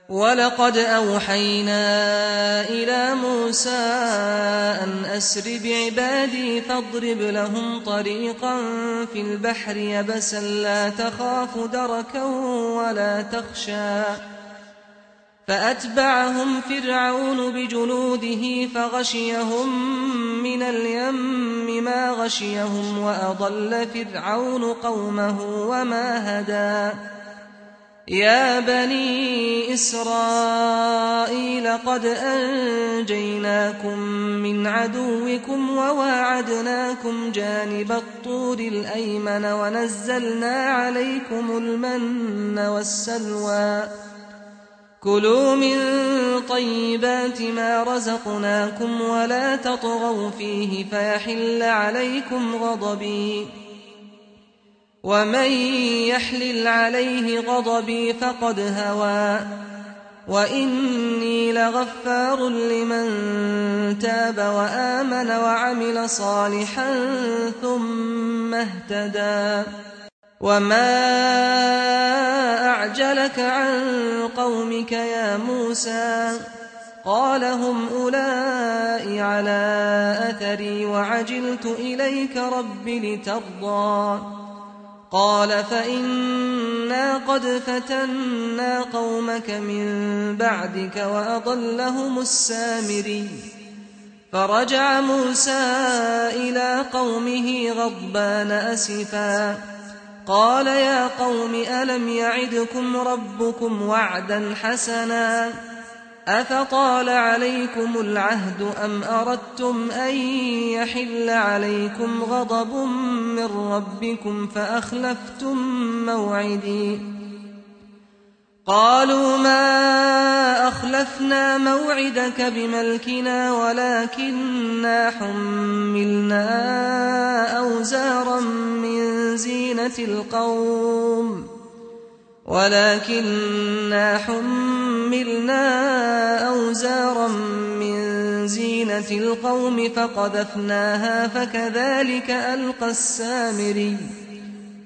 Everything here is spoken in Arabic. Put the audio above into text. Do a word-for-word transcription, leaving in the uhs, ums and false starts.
وَلَقَدْ أَوْحَيْنَا إِلَىٰ مُوسَىٰ أَنْ أَسْرِ بِعِبَادِي فَاضْرِبْ لَهُمْ طَرِيقًا فِي الْبَحْرِ يَبَسًا لَّا تَخَافُ دَرَكًا وَلَا تَخْشَىٰ فَأَتْبَعَهُمْ فِرْعَوْنُ بِجُنُودِهِ فَغَشِيَهُم مِّنَ الْيَمِّ مَا غَشِيَهُمْ وَأَضَلَّ فِرْعَوْنُ قَوْمَهُ وَمَا هَدَىٰ يَا بَنِي إِسْرَائِيلَ قَدْ أَنجَيْنَاكُم مِّنْ عَدُوِّكُمْ وَوَاعَدْنَاكُمْ جَانِبَ الطُّورِ الْأَيْمَنَ وَنَزَّلْنَا عَلَيْكُمُ الْمَنَّ وَالسَّلْوَىٰ كُلُوا مِن طَيِّبَاتِ مَا رَزَقْنَاكُمْ وَلَا تَطْغَوْا فِيهِ فَيَحِلَّ عَلَيْكُمْ غَضَبِي وَمَن يَحْلِلْ عَلَيْهِ غَضَبِي فَقَدْ هَوَىٰ وَإِنِّي لَغَفَّارٌ لِّمَن تَابَ وَآمَنَ وَعَمِلَ صَالِحًا ثُمَّ اهْتَدَىٰ وَمَا أَعْجَلَكَ عَن قَوْمِكَ يَا مُوسَىٰ قَالَ هُمْ أُولَاءِ عَلَىٰ أَثَرِي وَعَجِلْتُ إِلَيْكَ رَبِّ لِتَرْضَىٰ قَالَ فَإِنَّا قَدْ فَتَنَّا قَوْمَكَ مِن بَعْدِكَ وَأَضَلَّهُمُ السَّامِرِيُّ فَرَجَعَ مُوسَىٰ إِلَىٰ قَوْمِهِ غَضْبَانَ أَسِفًا قَالَ يَا قَوْمِ أَلَمْ يَعِدْكُمْ رَبُّكُمْ وَعْدًا حَسَنًا أَفَطَالَ عَلَيْكُمُ الْعَهْدُ أَمْ أَرَدتُّمْ أَن يَحِلَّ عَلَيْكُمْ غَضَبٌ مِّن رَّبِّكُمْ فَأَخْلَفْتُم مَّوْعِدِي قَالُوا مَا أَخْلَفْنَا مَوْعِدَكَ بِمَلْكِنَا وَلَٰكِنَّا حُمِّلْنَا أَوْزَارًا مِّن زِينَةِ الْقَوْمِ ولكننا حملنا أوزارا من زينة القوم فقذفناها فكذلك ألقى السامري